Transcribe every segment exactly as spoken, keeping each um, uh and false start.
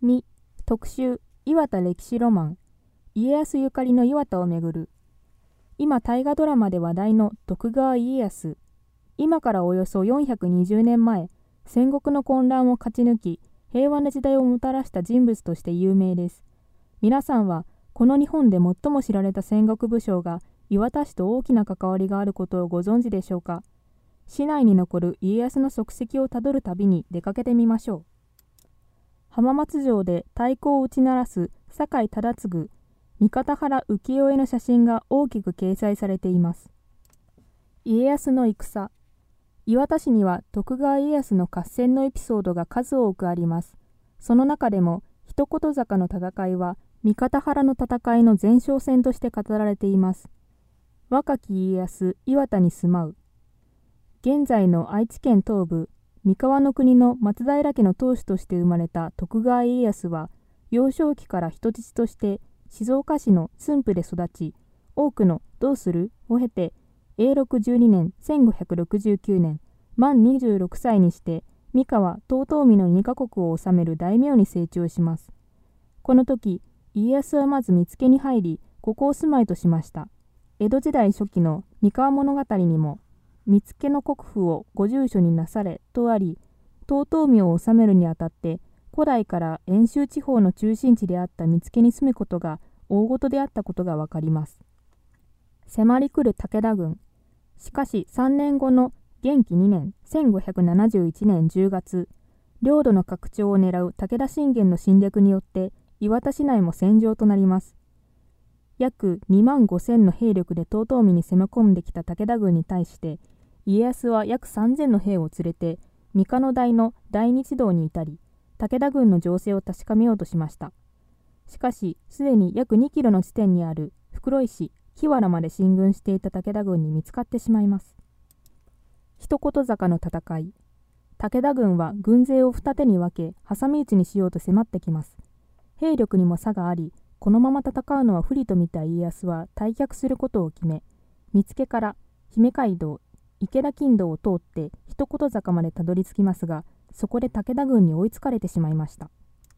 に特集岩田歴史ロマン、家康ゆかりの岩田をめぐる。今大河ドラマで話題の徳川家康。今からおよそよんひゃくにじゅうねんまえ、戦国の混乱を勝ち抜き平和な時代をもたらした人物として有名です。皆さんはこの日本で最も知られた戦国武将が岩田氏と大きな関わりがあることをご存知でしょうか。市内に残る家康の足跡をたどる旅に出かけてみましょう。浜松城で太鼓を打ち鳴らす酒井忠次、三方原浮世絵の写真が大きく掲載されています。家康の戦。岩田市には徳川家康の合戦のエピソードが数多くあります。その中でも一言坂の戦いは三方原の戦いの前哨戦として語られています。若き家康、岩田に住まう。現在の愛知県東部、三河の国の松平家の当主として生まれた徳川家康は、幼少期から人質として静岡市の駿府で育ち、多くのどうするを経て、永禄じゅうにねんせんごひゃくろくじゅうきゅうねん、満にじゅうろくさいにして、三河、遠江のにカ国を治める大名に成長します。この時、家康はまず見附に入り、ここを住まいとしました。江戸時代初期の三河物語にも、見附の国府をご住所になされとあり、遠江を治めるにあたって、古代から遠州地方の中心地であった見附に住むことが大事であったことがわかります。迫り来る武田軍。しかしさんねんごの元亀にねんせんごひゃくななじゅういちねんじゅうがつ、領土の拡張を狙う武田信玄の侵略によって岩田市内も戦場となります。約にまんごせんの兵力で遠江に攻め込んできた武田軍に対して、家康は約さんぜんの兵を連れて三河台の大日堂に至り、武田軍の情勢を確かめようとしました。しかし、すでに約にキロの地点にある袋井市木原まで進軍していた武田軍に見つかってしまいます。一言坂の戦い。武田軍は軍勢を二手に分け、挟み撃ちにしようと迫ってきます。兵力にも差があり、このまま戦うのは不利と見た家康は退却することを決め、見附から姫街道、池田金道を通って一言坂までたどり着きますが、そこで武田軍に追いつかれてしまいました。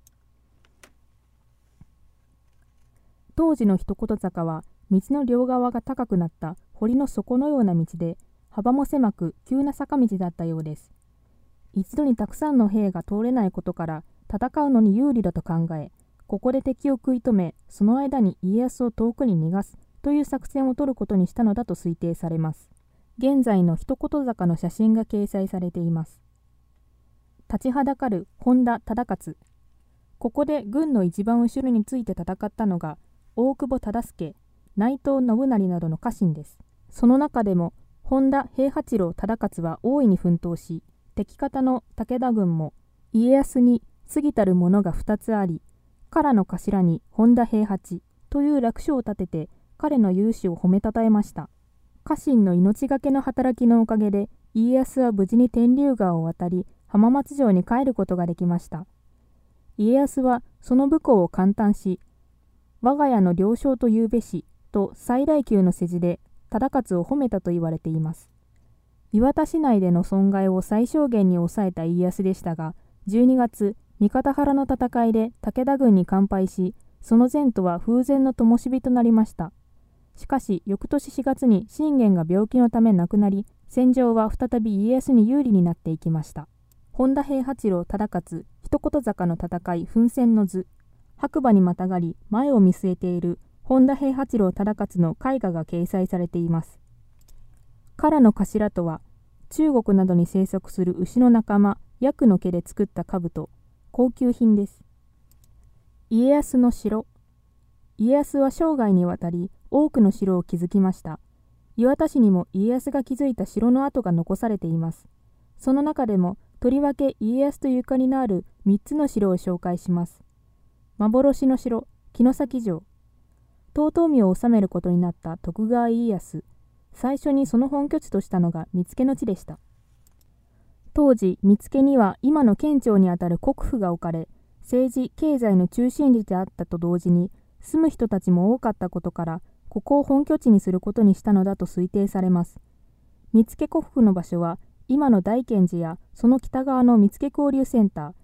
当時の一言坂は道の両側が高くなった堀の底のような道で、幅も狭く急な坂道だったようです。一度にたくさんの兵が通れないことから戦うのに有利だと考え、ここで敵を食い止め、その間に家康を遠くに逃がすという作戦を取ることにしたのだと推定されます。現在の一言坂の写真が掲載されています。立ちはだかる本田忠勝。ここで軍の一番後ろについて戦ったのが大久保忠相、内藤信成などの家臣です。その中でも本田平八郎忠勝は大いに奮闘し、敵方の武田軍も家康に過ぎたるものがふたつあり、唐の頭に本田平八という略称を立てて彼の勇姿を褒めたたえました。家臣の命がけの働きのおかげで家康は無事に天竜川を渡り浜松城に帰ることができました。家康はその武功を感嘆し、我が家の領将というべしと最大級の世辞で忠勝を褒めたと言われています。岩田市内での損害を最小限に抑えた家康でしたが、じゅうにがつ三方原の戦いで武田軍に完敗し、その前途は風前の灯火となりました。しかし翌年しがつに信玄が病気のため亡くなり、戦場は再び家康に有利になっていきました。本田平八郎忠勝一言坂の戦い奮戦の図。白馬にまたがり前を見据えている本田平八郎忠勝の絵画が掲載されています。唐の頭とは中国などに生息する牛の仲間ヤクの毛で作った兜、高級品です。家康の城。家康は生涯にわたり多くの城を築きました。岩田市にも家康が築いた城の跡が残されています。その中でもとりわけ家康とゆかりのあるみっつの城を紹介します。幻の城、城崎城。遠江を治めることになった徳川家康。最初にその本拠地としたのが見附の地でした。当時、見附には今の県庁にあたる国府が置かれ、政治・経済の中心地であったと同時に、住む人たちも多かったことから、ここを本拠地にすることにしたのだと推定されます。見附国府の場所は、今の大賢寺やその北側の見附交流センター、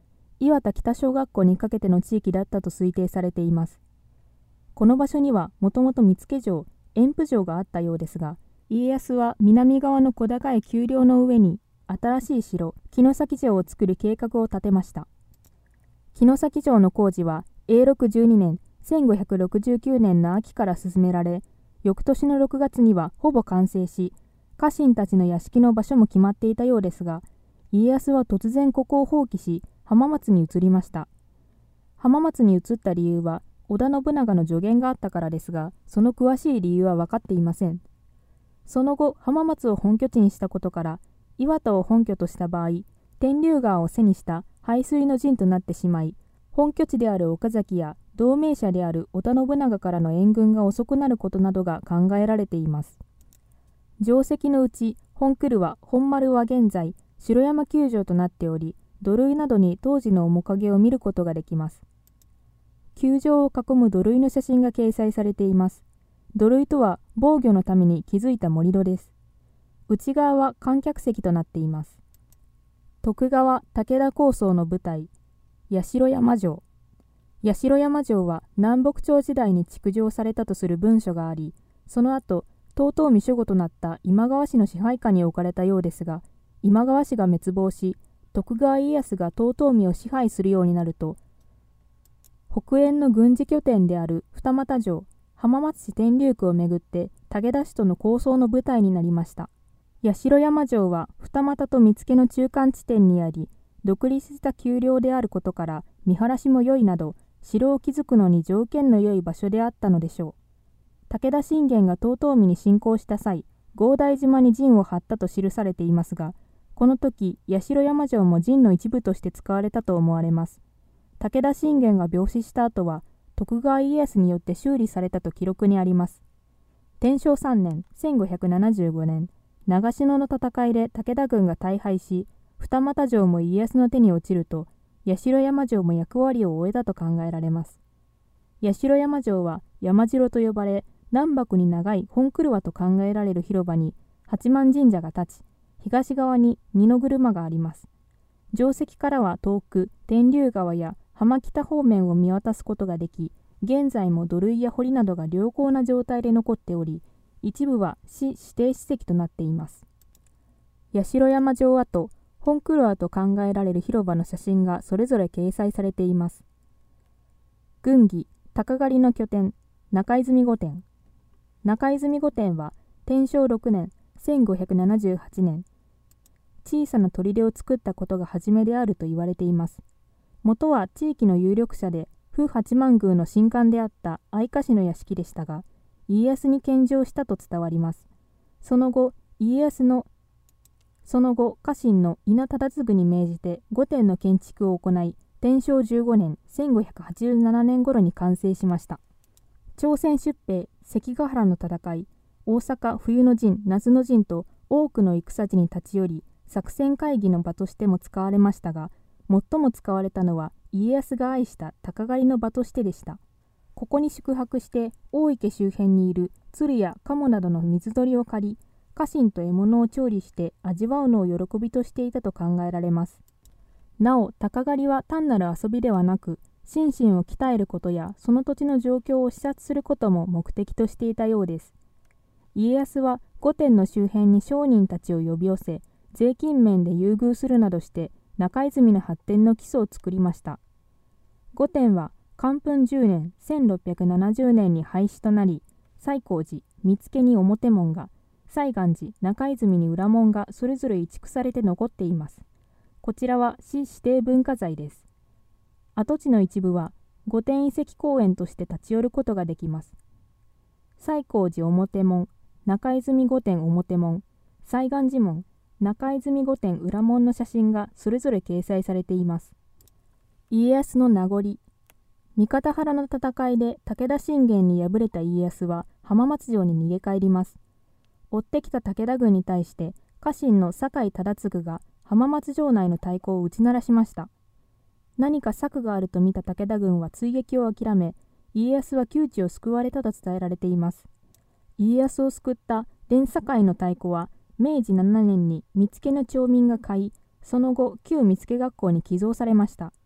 岩田北小学校にかけての地域だったと推定されています。この場所にはもともと見附城、遠府城があったようですが、家康は南側の小高い丘陵の上に新しい城、城崎城を作る計画を立てました。城崎城の工事はえいろくじゅうにねん、せんごひゃくろくじゅうきゅうねんの秋から進められ、翌年のろくがつにはほぼ完成し、家臣たちの屋敷の場所も決まっていたようですが、家康は突然ここを放棄し、浜松に移りました。浜松に移った理由は、織田信長の助言があったからですが、その詳しい理由は分かっていません。その後、浜松を本拠地にしたことから、岩田を本拠とした場合、天竜川を背にした背水の陣となってしまい、本拠地である岡崎や同盟者である織田信長からの援軍が遅くなることなどが考えられています。城跡のうち、本来は本丸は現在、城山球場となっており、土塁などに当時の面影を見ることができます。球場を囲む土塁の写真が掲載されています。土塁とは防御のために築いた盛り土です。内側は観客席となっています。徳川武田構想の舞台、八代山城。八代山城は南北朝時代に築城されたとする文書があり、その後、遠江守護となった今川氏の支配下に置かれたようですが、今川氏が滅亡し、徳川家康が遠江を支配するようになると、北縁の軍事拠点である二俣城、浜松市天竜区をめぐって武田氏との抗争の舞台になりました。八代山城は二俣と見附の中間地点にあり、独立した丘陵であることから見晴らしも良いなど、城を築くのに条件の良い場所であったのでしょう。武田信玄が遠江に侵攻した際、合台島に陣を張ったと記されていますが、この時、八代山城も陣の一部として使われたと思われます。武田信玄が病死した後は、徳川家康によって修理されたと記録にあります。天正さんねん、せんごひゃくななじゅうごねん、長篠の戦いで武田軍が大敗し、二俣城も家康の手に落ちると、八代山城も役割を終えたと考えられます。八代山城は山城と呼ばれ、南北に長い本曲輪と考えられる広場に八幡神社が立ち、東側に二の車があります。城跡からは遠く天竜川や浜北方面を見渡すことができ、現在も土塁や堀などが良好な状態で残っており、一部は市指定史跡となっています。八代山城跡、本曲輪と考えられる広場の写真がそれぞれ掲載されています。軍議、鷹狩りの拠点、中泉御殿。中泉御殿は天正ろくねん、せんごひゃくななじゅうはちねん、小さな砦を作ったことが始めであると言われています。元は地域の有力者で、府八幡宮の神官であった相鹿氏の屋敷でしたが、家康に献上したと伝わります。その後、家康の、その後、家臣の稲忠次に命じて御殿の建築を行い、天正じゅうごねん、せんごひゃくはちじゅうななねん頃に完成しました。朝鮮出兵、関ヶ原の戦い、大阪冬の陣、夏の陣と多くの戦地に立ち寄り、作戦会議の場としても使われましたが、最も使われたのは家康が愛した鷹狩りの場としてでした。ここに宿泊して大池周辺にいる鶴や鴨などの水鳥を狩り、家臣と獲物を調理して味わうのを喜びとしていたと考えられます。なお、鷹狩りは単なる遊びではなく、心身を鍛えることやその土地の状況を視察することも目的としていたようです。家康は御殿の周辺に商人たちを呼び寄せ、税金面で優遇するなどして中泉の発展の基礎を作りました。御殿は寛文じゅうねん、せんろっぴゃくななじゅうねんに廃止となり、西光寺、見附に表門が、西岸寺、中泉に裏門がそれぞれ移築されて残っています。こちらは市指定文化財です。跡地の一部は御殿遺跡公園として立ち寄ることができます。西光寺表門、中泉御殿表門、西岸寺門、中泉御殿裏門の写真がそれぞれ掲載されています。家康の名残。三方原の戦いで武田信玄に敗れた家康は浜松城に逃げ帰ります。追ってきた武田軍に対して家臣の酒井忠次が浜松城内の太鼓を打ち鳴らしました。何か策があると見た武田軍は追撃を諦め、家康は窮地を救われたと伝えられています。家康を救った伝酒の太鼓はめいじななねんに見附の町民が買い、その後旧見附学校に寄贈されました。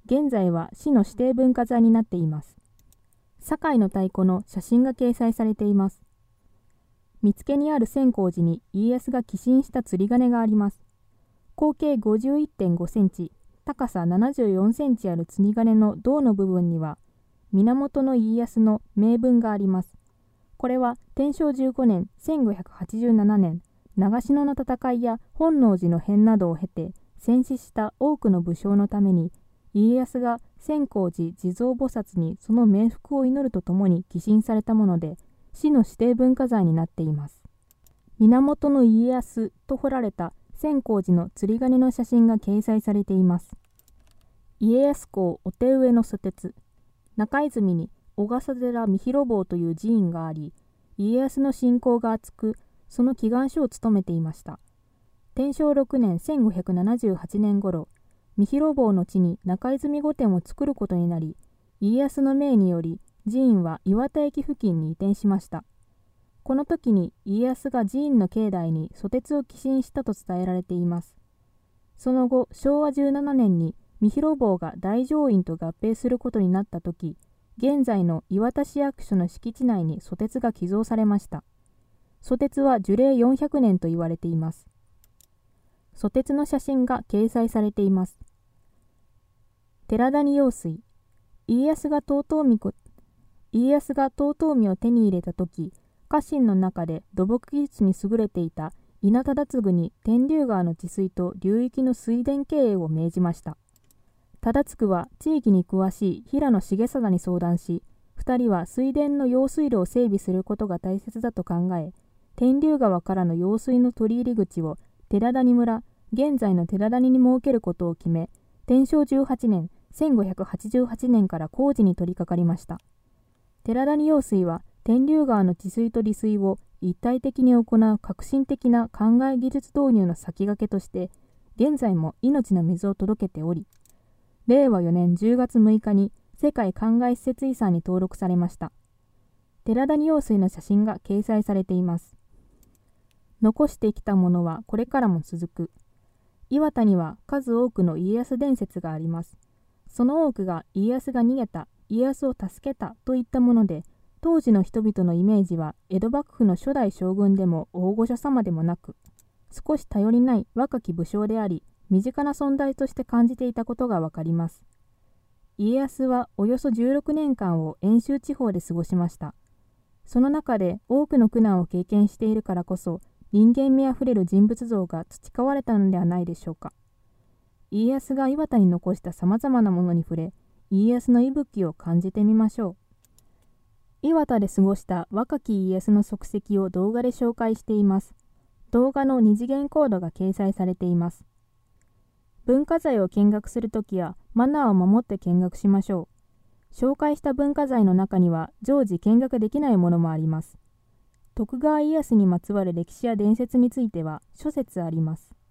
現在は市の指定文化財になっています。堺の太鼓の写真が掲載されています。見附にある千光寺に家康が寄進した釣り鐘があります。口径 ごじゅういってんごセンチ、高さななじゅうよんセンチある釣り鐘の胴の部分には、源家康の銘文があります。これは天正じゅうごねんせんごひゃくはちじゅうななねん、長篠の戦いや本能寺の変などを経て戦死した多くの武将のために、家康が千光寺地蔵菩薩にその冥福を祈るとともに寄進されたもので、市の指定文化財になっています。源家康と彫られた千光寺の釣り鐘の写真が掲載されています。家康公お手植えの蘇鉄。中泉に小笠寺三広坊という寺院があり、家康の信仰が厚く、その祈願所を務めていました。天正ろくねんせんごひゃくななじゅうはちねん頃、三広坊の地に中泉御殿を作ることになり、家康の命により寺院は磐田駅付近に移転しました。この時に家康が寺院の境内に蘇鉄を寄進したと伝えられています。その後、しょうわじゅうななねんに三広坊が大乗院と合併することになった時、現在の磐田市役所の敷地内に蘇鉄が寄贈されました。蘇鉄は樹齢よんひゃくねんと言われています。蘇鉄の写真が掲載されています。寺谷用水。家康が遠江こ家康が遠江を手に入れた時、家臣の中で土木技術に優れていた稲田忠次に天竜川の治水と流域の水田経営を命じました。忠次は地域に詳しい平野重貞に相談し、二人は水田の用水路を整備することが大切だと考え、天竜川からの用水の取り入り口を寺谷村、現在の寺谷に設けることを決め、天正じゅうはちねんせんごひゃくはちじゅうはちねんから工事に取り掛かりました。寺谷用水は天竜川の治水と利水を一体的に行う革新的な灌漑技術導入の先駆けとして、現在も命の水を届けており、れいわよねんじゅうがつむいかに世界灌漑施設遺産に登録されました。寺谷用水の写真が掲載されています。残してきたものはこれからも続く。磐田には数多くの家康伝説があります。その多くが家康が逃げた、家康を助けたといったもので、当時の人々のイメージは江戸幕府の初代将軍でも大御所様でもなく、少し頼りない若き武将であり、身近な存在として感じていたことがわかります。家康はおよそじゅうろくねんかんを遠州地方で過ごしました。その中で多くの苦難を経験しているからこそ、人間味あふれる人物像が培われたのではないでしょうか。家康が磐田に残したさまざまなものに触れ、家康の息吹を感じてみましょう。磐田で過ごした若き家康の足跡を動画で紹介しています。動画の二次元コードが掲載されています。文化財を見学するときはマナーを守って見学しましょう。紹介した文化財の中には常時見学できないものもあります。徳川家康にまつわる歴史や伝説については諸説あります。